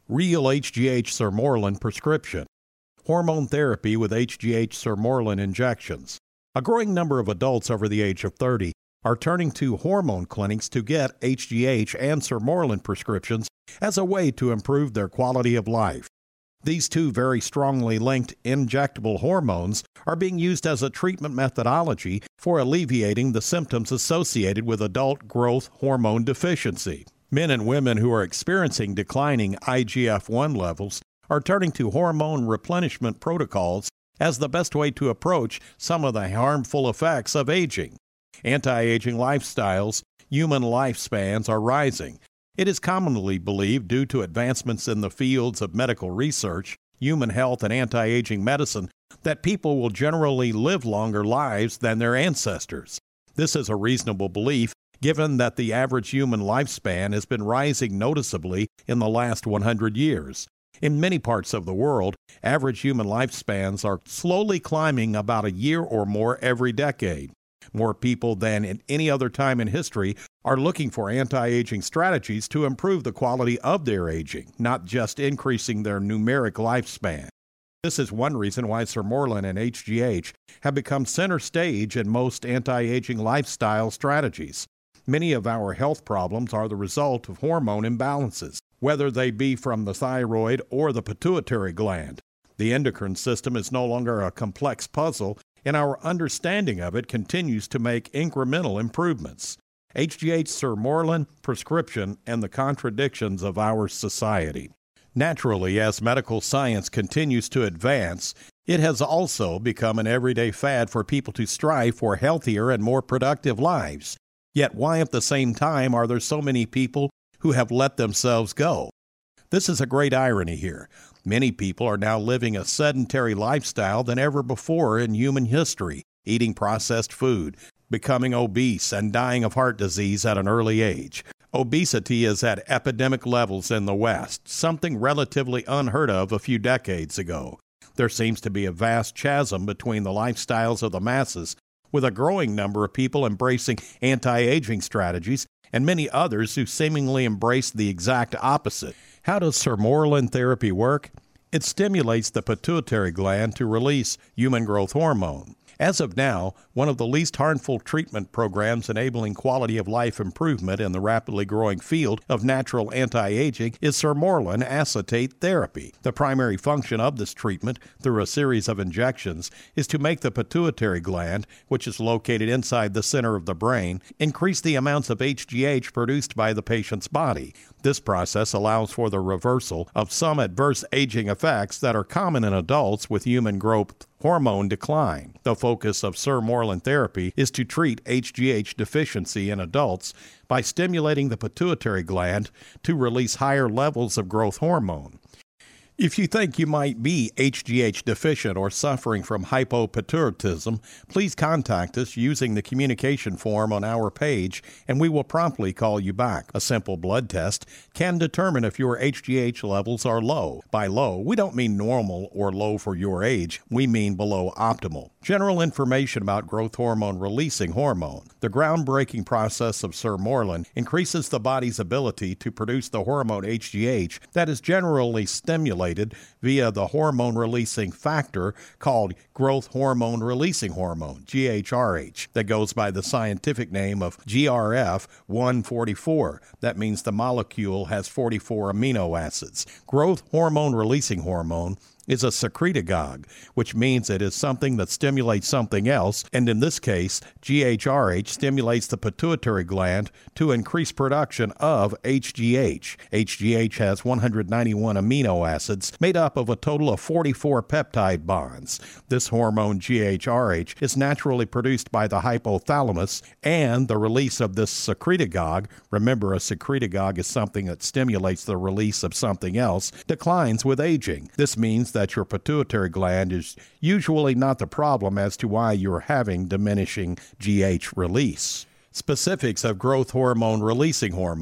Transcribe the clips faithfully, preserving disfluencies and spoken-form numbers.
Real H G H Sermorelin prescription. Hormone therapy with H G H Sermorelin injections. A growing number of adults over the age of thirty are turning to hormone clinics to get H G H and Sermorelin prescriptions as a way to improve their quality of life. These two very strongly linked injectable hormones are being used as a treatment methodology for alleviating the symptoms associated with adult growth hormone deficiency. Men and women who are experiencing declining I G F one levels are turning to hormone replenishment protocols as the best way to approach some of the harmful effects of aging. Anti-aging lifestyles, human lifespans are rising. It is commonly believed, due to advancements in the fields of medical research, human health, and anti-aging medicine, that people will generally live longer lives than their ancestors. This is a reasonable belief, given that the average human lifespan has been rising noticeably in the last one hundred years. In many parts of the world, average human lifespans are slowly climbing about a year or more every decade. More people than at any other time in history are looking for anti-aging strategies to improve the quality of their aging, not just increasing their numeric lifespan. This is one reason why Sermorelin and H G H have become center stage in most anti-aging lifestyle strategies. Many of our health problems are the result of hormone imbalances, whether they be from the thyroid or the pituitary gland. The endocrine system is no longer a complex puzzle, and our understanding of it continues to make incremental improvements. H G H Sermorelin prescription and the contradictions of our society. Naturally, as medical science continues to advance, it has also become an everyday fad for people to strive for healthier and more productive lives. Yet why at the same time are there so many people who have let themselves go? This is a great irony here. Many people are now living a sedentary lifestyle than ever before in human history, eating processed food, becoming obese, and dying of heart disease at an early age. Obesity is at epidemic levels in the West, something relatively unheard of a few decades ago. There seems to be a vast chasm between the lifestyles of the masses, with a growing number of people embracing anti-aging strategies and many others who seemingly embrace the exact opposite. How does Sermorelin therapy work? It stimulates the pituitary gland to release human growth hormone. As of now, one of the least harmful treatment programs enabling quality of life improvement in the rapidly growing field of natural anti-aging is Sermorelin acetate therapy. The primary function of this treatment, through a series of injections, is to make the pituitary gland, which is located inside the center of the brain, increase the amounts of H G H produced by the patient's body. This process allows for the reversal of some adverse aging effects that are common in adults with human growth hormone decline. The focus of Sermorelin therapy is to treat H G H deficiency in adults by stimulating the pituitary gland to release higher levels of growth hormone. If you think you might be H G H deficient or suffering from hypopituitarism, please contact us using the communication form on our page, and we will promptly call you back. A simple blood test can determine if your H G H levels are low. By low, we don't mean normal or low for your age. We mean below optimal. General information about growth hormone releasing hormone. The groundbreaking process of Sermorelin increases the body's ability to produce the hormone H G H that is generally stimulated via the hormone-releasing factor called growth hormone-releasing hormone, G H R H, that goes by the scientific name of G R F one forty-four. That means the molecule has forty-four amino acids. Growth hormone-releasing hormone is a secretagogue, which means it is something that stimulates something else, and in this case, G H R H stimulates the pituitary gland to increase production of H G H. H G H has one hundred ninety-one amino acids made up of a total of forty-four peptide bonds. This hormone G H R H is naturally produced by the hypothalamus, and the release of this secretagogue, remember a secretagogue is something that stimulates the release of something else, declines with aging. This means that your pituitary gland is usually not the problem as to why you're having diminishing G H release. Specifics of growth hormone releasing hormone.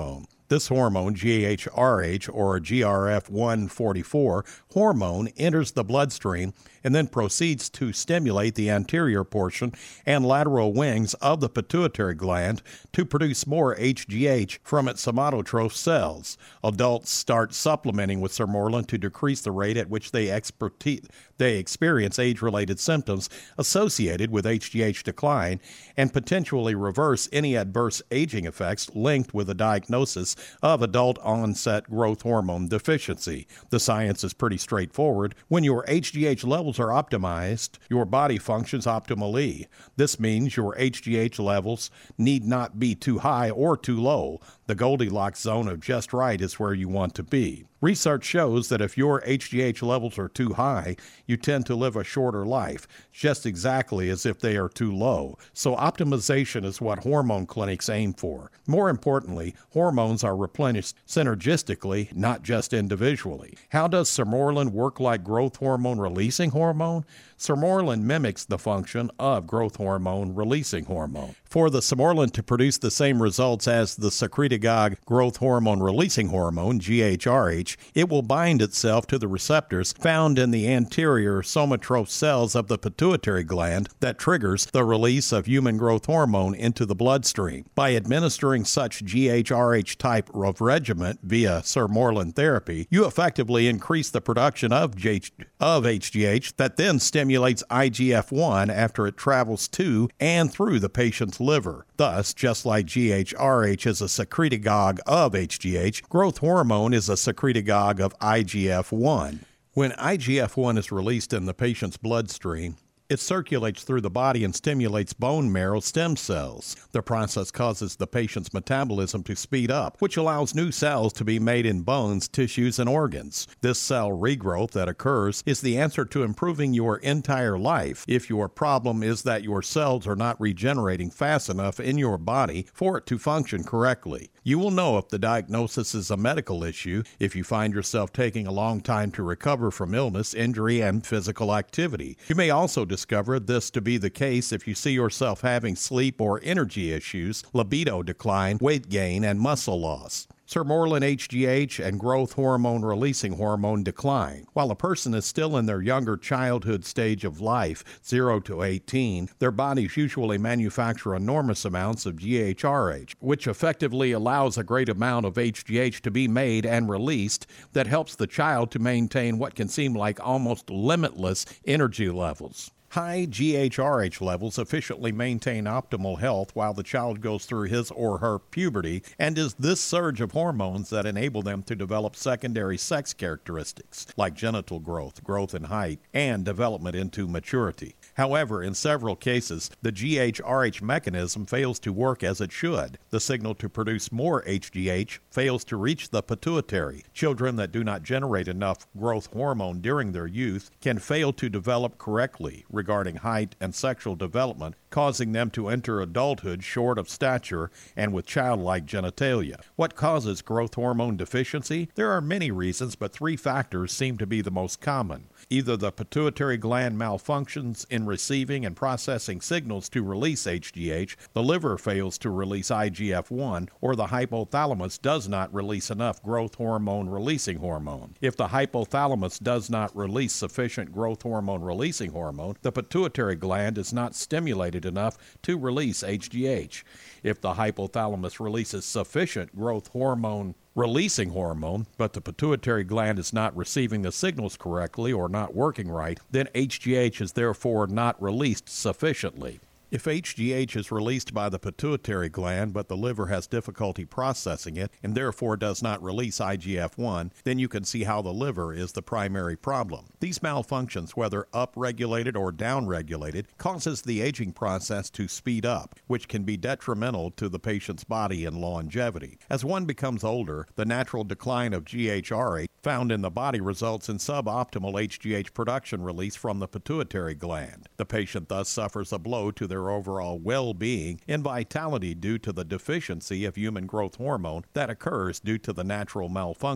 This hormone, G H R H or G R F one forty-four hormone, enters the bloodstream and then proceeds to stimulate the anterior portion and lateral wings of the pituitary gland to produce more H G H from its somatotroph cells. Adults start supplementing with Sermorelin to decrease the rate at which they, experti- they experience age-related symptoms associated with H G H decline and potentially reverse any adverse aging effects linked with a diagnosis of adult-onset growth hormone deficiency. The science is pretty straightforward. When your H G H levels are optimized, your body functions optimally. This means your H G H levels need not be too high or too low. The Goldilocks zone of just right is where you want to be. Research shows that if your H G H levels are too high, you tend to live a shorter life, just exactly as if they are too low. So optimization is what hormone clinics aim for. More importantly, hormones are replenished synergistically, not just individually. How does Sermorelin work like growth hormone releasing hormone? Sermorelin mimics the function of growth hormone releasing hormone. For the Sermorelin to produce the same results as the secretagogue growth hormone releasing hormone, G H R H, it will bind itself to the receptors found in the anterior somatotroph cells of the pituitary gland that triggers the release of human growth hormone into the bloodstream. By administering such G H R H type of regimen via Sermorelin therapy, you effectively increase the production of, G- of H G H that then stimulates I G F one after it travels to and through the patient's liver. Thus, just like G H R H is a secretagogue of H G H, growth hormone is a secretagogue of I G F one. When I G F one is released in the patient's bloodstream, it circulates through the body and stimulates bone marrow stem cells. The process causes the patient's metabolism to speed up, which allows new cells to be made in bones, tissues, and organs. This cell regrowth that occurs is the answer to improving your entire life if your problem is that your cells are not regenerating fast enough in your body for it to function correctly. You will know if the diagnosis is a medical issue if you find yourself taking a long time to recover from illness, injury, and physical activity. You may also discover this to be the case if you see yourself having sleep or energy issues, libido decline, weight gain, and muscle loss. Sermorelin H G H and growth hormone releasing hormone decline. While a person is still in their younger childhood stage of life, zero to eighteen, their bodies usually manufacture enormous amounts of G H R H, which effectively allows a great amount of H G H to be made and released that helps the child to maintain what can seem like almost limitless energy levels. High G H R H levels efficiently maintain optimal health while the child goes through his or her puberty, and is this surge of hormones that enable them to develop secondary sex characteristics like genital growth, growth in height, and development into maturity. However, in several cases, the G H R H mechanism fails to work as it should. The signal to produce more H G H fails to reach the pituitary. Children that do not generate enough growth hormone during their youth can fail to develop correctly regarding height and sexual development, causing them to enter adulthood short of stature and with childlike genitalia. What causes growth hormone deficiency? There are many reasons, but three factors seem to be the most common. Either the pituitary gland malfunctions in receiving and processing signals to release H G H, the liver fails to release I G F one, or the hypothalamus does not release enough growth hormone releasing hormone. If the hypothalamus does not release sufficient growth hormone releasing hormone, the pituitary gland is not stimulated enough to release H G H. If the hypothalamus releases sufficient growth hormone releasing hormone, but the pituitary gland is not receiving the signals correctly or not working right, then H G H is therefore not released sufficiently. If H G H is released by the pituitary gland, but the liver has difficulty processing it and therefore does not release I G F one, then you can see how the liver is the primary problem. These malfunctions, whether upregulated or downregulated, causes the aging process to speed up, which can be detrimental to the patient's body and longevity. As one becomes older, the natural decline of G H R H found in the body results in suboptimal H G H production release from the pituitary gland. The patient thus suffers a blow to their overall well-being and vitality due to the deficiency of human growth hormone that occurs due to the natural malfunction.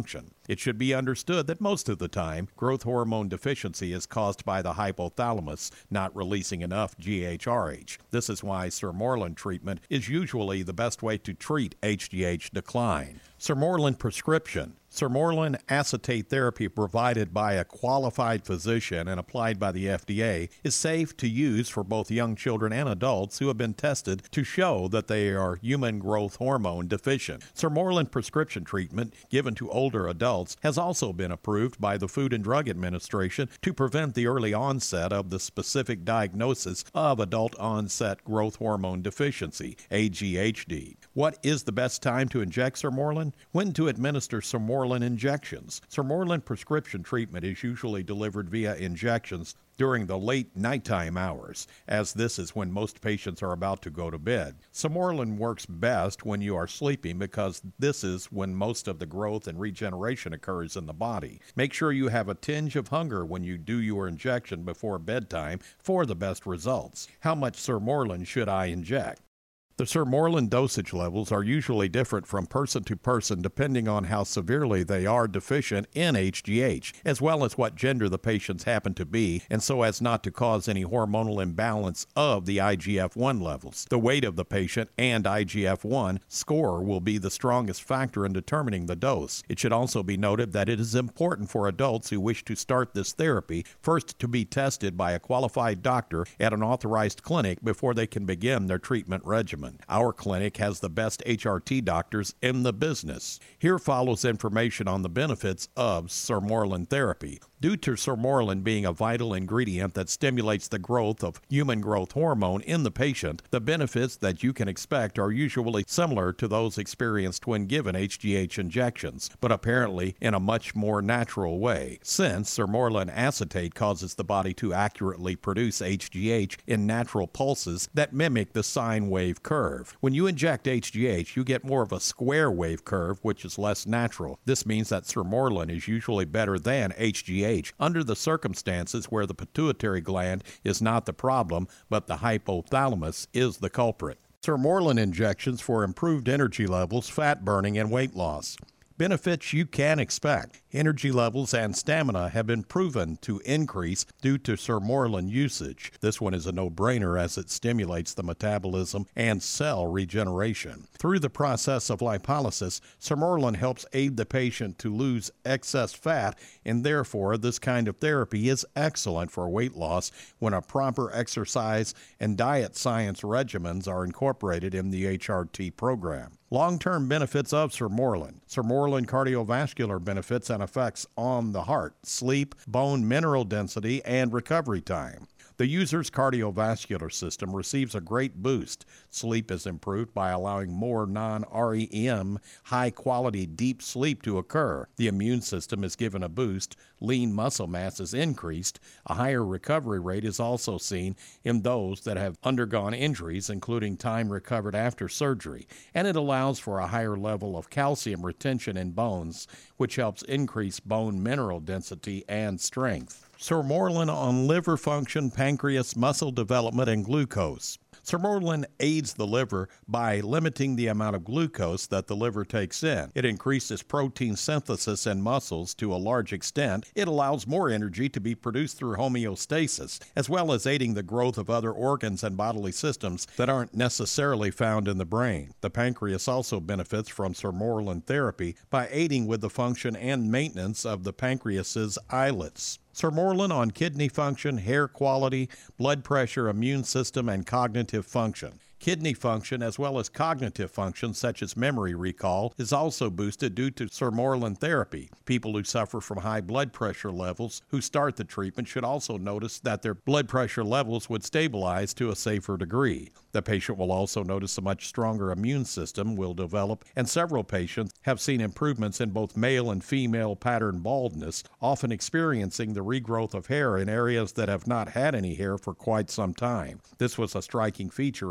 It should be understood that most of the time, growth hormone deficiency is caused by the hypothalamus not releasing enough G H R H. This is why Sermorelin treatment is usually the best way to treat H G H decline. Sermorelin prescription. Sermorelin acetate therapy provided by a qualified physician and applied by the F D A is safe to use for both young children and adults who have been tested to show that they are human growth hormone deficient. Sermorelin prescription treatment given to older adults has also been approved by the Food and Drug Administration to prevent the early onset of the specific diagnosis of adult onset growth hormone deficiency, A G H D. What is the best time to inject Sermorelin? When to administer Sermorelin injections. Sermorelin prescription treatment is usually delivered via injections during the late nighttime hours, as this is when most patients are about to go to bed. Sermorelin works best when you are sleeping because this is when most of the growth and regeneration occurs in the body. Make sure you have a tinge of hunger when you do your injection before bedtime for the best results. How much Sermorelin should I inject? The Sermorelin dosage levels are usually different from person to person depending on how severely they are deficient in H G H, as well as what gender the patients happen to be, and so as not to cause any hormonal imbalance of the I G F one levels. The weight of the patient and I G F one score will be the strongest factor in determining the dose. It should also be noted that it is important for adults who wish to start this therapy first to be tested by a qualified doctor at an authorized clinic before they can begin their treatment regimen. Our clinic has the best H R T doctors in the business. Here follows information on the benefits of Sermorelin therapy. Due to Sermorelin being a vital ingredient that stimulates the growth of human growth hormone in the patient, the benefits that you can expect are usually similar to those experienced when given H G H injections, but apparently in a much more natural way, since Sermorelin acetate causes the body to accurately produce H G H in natural pulses that mimic the sine wave curve. When you inject H G H, you get more of a square wave curve, which is less natural. This means that Sermorelin is usually better than H G H under the circumstances where the pituitary gland is not the problem, but the hypothalamus is the culprit. Sermorelin injections for improved energy levels, fat burning, and weight loss. Benefits you can expect. Energy levels and stamina have been proven to increase due to Sermorelin usage. This one is a no-brainer as it stimulates the metabolism and cell regeneration. Through the process of lipolysis, Sermorelin helps aid the patient to lose excess fat, and therefore this kind of therapy is excellent for weight loss when a proper exercise and diet science regimens are incorporated in the H R T program. Long-term benefits of Sermorelin. Sermorelin cardiovascular benefits and effects on the heart, sleep, bone mineral density, and recovery time. The user's cardiovascular system receives a great boost. Sleep is improved by allowing more non-R E M, high-quality deep sleep to occur. The immune system is given a boost. Lean muscle mass is increased. A higher recovery rate is also seen in those that have undergone injuries, including time recovered after surgery. And it allows for a higher level of calcium retention in bones, which helps increase bone mineral density and strength. Sermorelin on liver function, pancreas, muscle development, and glucose. Sermorelin aids the liver by limiting the amount of glucose that the liver takes in. It increases protein synthesis in muscles to a large extent. It allows more energy to be produced through homeostasis, as well as aiding the growth of other organs and bodily systems that aren't necessarily found in the brain. The pancreas also benefits from Sermorelin therapy by aiding with the function and maintenance of the pancreas's islets. Sermorelin on kidney function, hair quality, blood pressure, immune system, and cognitive function. Kidney function, as well as cognitive function such as memory recall, is also boosted due to Sermorelin therapy. People who suffer from high blood pressure levels who start the treatment should also notice that their blood pressure levels would stabilize to a safer degree. The patient will also notice a much stronger immune system will develop, and several patients have seen improvements in both male and female pattern baldness, often experiencing the regrowth of hair in areas that have not had any hair for quite some time. This was a striking feature in some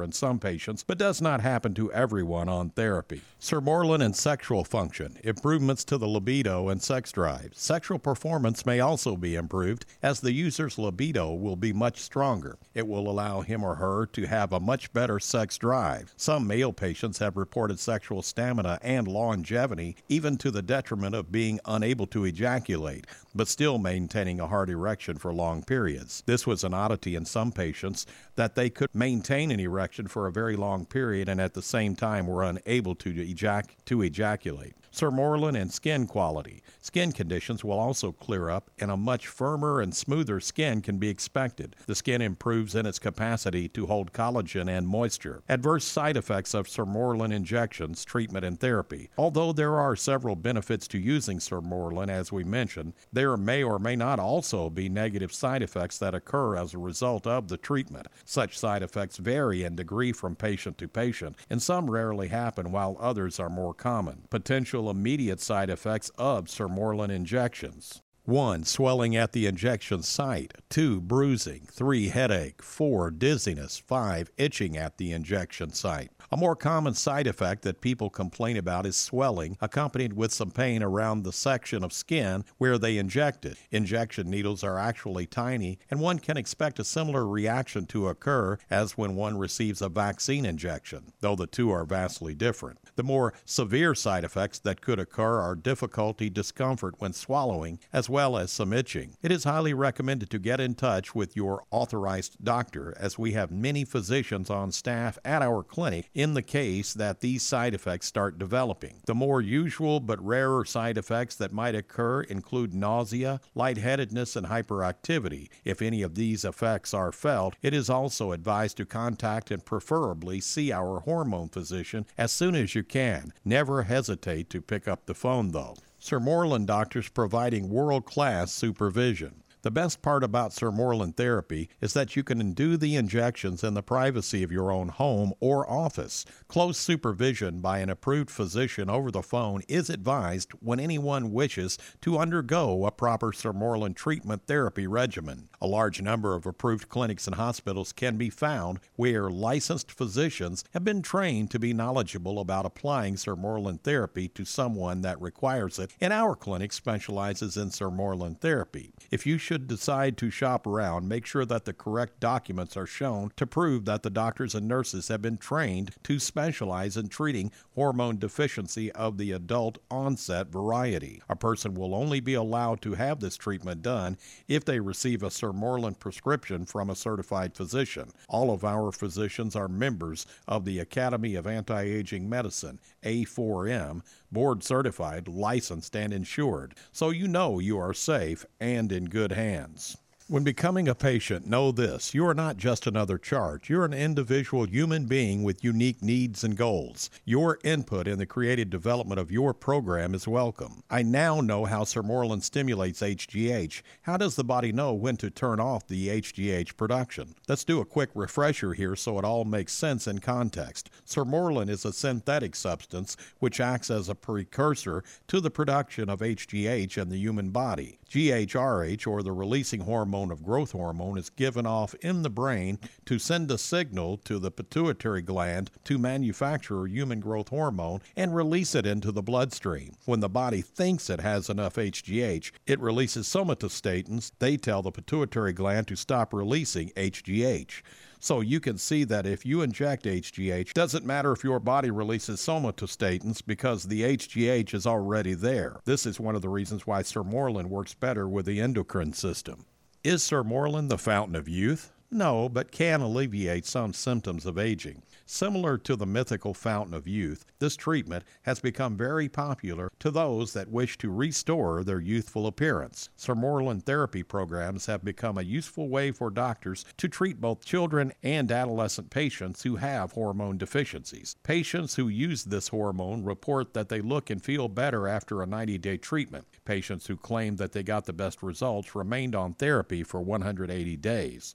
patients, but does not happen to everyone on therapy. Sermorelin and sexual function, improvements to the libido and sex drive. Sexual performance may also be improved as the user's libido will be much stronger. It will allow him or her to have a much better sex drive. Some male patients have reported sexual stamina and longevity, even to the detriment of being unable to ejaculate, but still maintaining a hard erection for long periods. This was an oddity in some patients, that they could maintain an erection for a very long period and at the same time were unable to, ejac- to ejaculate. Sermorelin and skin quality. Skin conditions will also clear up, and a much firmer and smoother skin can be expected. The skin improves in its capacity to hold collagen and moisture. Adverse side effects of Sermorelin injections, treatment, and therapy. Although there are several benefits to using Sermorelin, as we mentioned, there may or may not also be negative side effects that occur as a result of the treatment. Such side effects vary in degree from patient to patient, and some rarely happen while others are more common. Potential immediate side effects of Sermorelin injections. one. Swelling at the injection site. two. Bruising. three. Headache. four. Dizziness. five. Itching at the injection site. A more common side effect that people complain about is swelling, accompanied with some pain around the section of skin where they inject it. Injection needles are actually tiny, and one can expect a similar reaction to occur as when one receives a vaccine injection, though the two are vastly different. The more severe side effects that could occur are difficulty, discomfort when swallowing, as well as some itching. It is highly recommended to get in touch with your authorized doctor, as we have many physicians on staff at our clinic in the case that these side effects start developing. The more usual but rarer side effects that might occur include nausea, lightheadedness, and hyperactivity. If any of these effects are felt, it is also advised to contact and preferably see our hormone physician as soon as you can. Never hesitate to pick up the phone, though. Sermorelin doctors providing world-class supervision. The best part about Sermorelin therapy is that you can do the injections in the privacy of your own home or office. Close supervision by an approved physician over the phone is advised when anyone wishes to undergo a proper Sermorelin treatment therapy regimen. A large number of approved clinics and hospitals can be found where licensed physicians have been trained to be knowledgeable about applying Sermorelin therapy to someone that requires it, and our clinic specializes in Sermorelin therapy. If you should decide to shop around, make sure that the correct documents are shown to prove that the doctors and nurses have been trained to specialize in treating hormone deficiency of the adult onset variety. A person will only be allowed to have this treatment done if they receive a Sermorelin prescription from a certified physician. All of our physicians are members of the Academy of Anti-Aging Medicine, A four M, board certified, licensed, and insured, so you know you are safe and in good hands. When becoming a patient, know this: you are not just another chart. You're an individual human being with unique needs and goals. Your input in the creative development of your program is welcome. I now know how Sermorelin stimulates H G H. How does the body know when to turn off the H G H production? Let's do a quick refresher here so it all makes sense in context. Sermorelin is a synthetic substance which acts as a precursor to the production of H G H in the human body. G H R H, or the releasing hormone of growth hormone, is given off in the brain to send a signal to the pituitary gland to manufacture human growth hormone and release it into the bloodstream. When the body thinks it has enough H G H, it releases somatostatins. They tell the pituitary gland to stop releasing H G H. So you can see that if you inject H G H, doesn't matter if your body releases somatostatins because the H G H is already there. This is one of the reasons why Sermorelin works better with the endocrine system. Is Sermorelin the fountain of youth? No, but can alleviate some symptoms of aging. Similar to the mythical fountain of youth, this treatment has become very popular to those that wish to restore their youthful appearance. Sermorelin therapy programs have become a useful way for doctors to treat both children and adolescent patients who have hormone deficiencies. Patients who use this hormone report that they look and feel better after a ninety-day treatment. Patients who claim that they got the best results remained on therapy for one hundred eighty days. Why should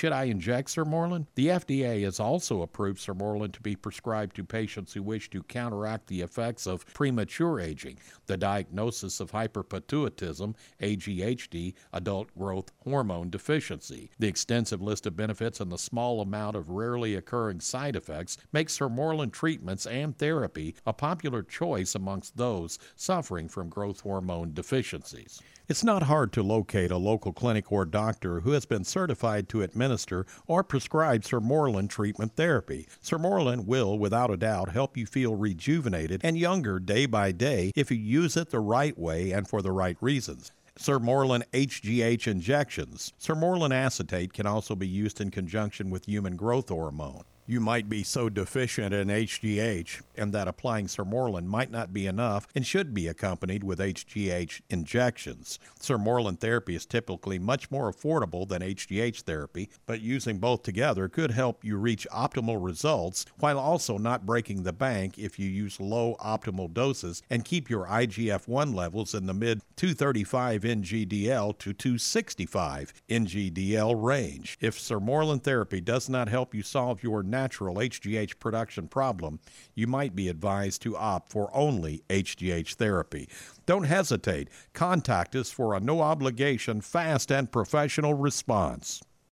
Should I inject Sermorelin? The F D A has also approved Sermorelin to be prescribed to patients who wish to counteract the effects of premature aging, the diagnosis of hyperpituitism, A G H D, adult growth hormone deficiency. The extensive list of benefits and the small amount of rarely occurring side effects makes Sermorelin treatments and therapy a popular choice amongst those suffering from growth hormone deficiencies. It's not hard to locate a local clinic or doctor who has been certified to administer or prescribe Sermorelin treatment therapy. Sermorelin will, without a doubt, help you feel rejuvenated and younger day by day if you use it the right way and for the right reasons. Sermorelin H G H injections. Sermorelin acetate can also be used in conjunction with human growth hormone. You might be so deficient in H G H and that applying Sermorelin might not be enough and should be accompanied with H G H injections. Sermorelin therapy is typically much more affordable than H G H therapy, but using both together could help you reach optimal results while also not breaking the bank if you use low optimal doses and keep your I G F one levels in the mid two thirty-five N G D L to two sixty-five N G D L range. If Sermorelin therapy does not help you solve your natural H G H production problem, you might be advised to opt for only H G H therapy. Don't hesitate. Contact us for a no-obligation, fast, and professional response.